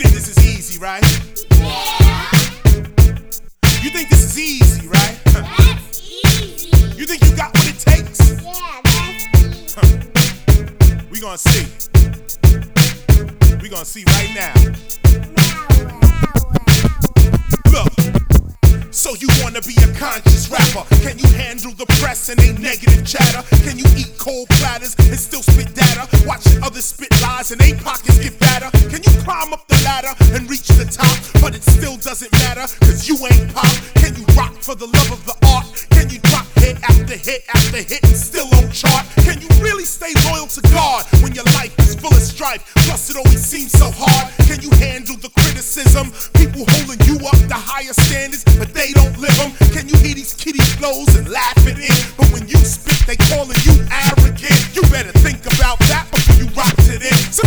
think this is easy, right? Yeah. You think this is easy, right? That's easy. You think you got what it takes? Yeah, that's easy. We gonna see. We gonna see right now. Look. So you wanna be a conscious rapper? Can you handle the press and ain't negative chatter? Can you eat cold platters and still spit data? Watching others spit lies and they pockets get fatter? Can you climb up the ladder and reach the top? But it still doesn't matter, cause you ain't pop. Can you rock for the love of the art? Can you drop hit after hit after hit and still on chart? Can you really stay loyal to God when your life is full of strife? Plus it always seems so hard. Can you handle the criticism? People holding you up to higher standards, but they don't live them. Can you hear these kiddie flows and laugh at it? But when you spit, they calling you arrogant. You better think about that before you rock to this. So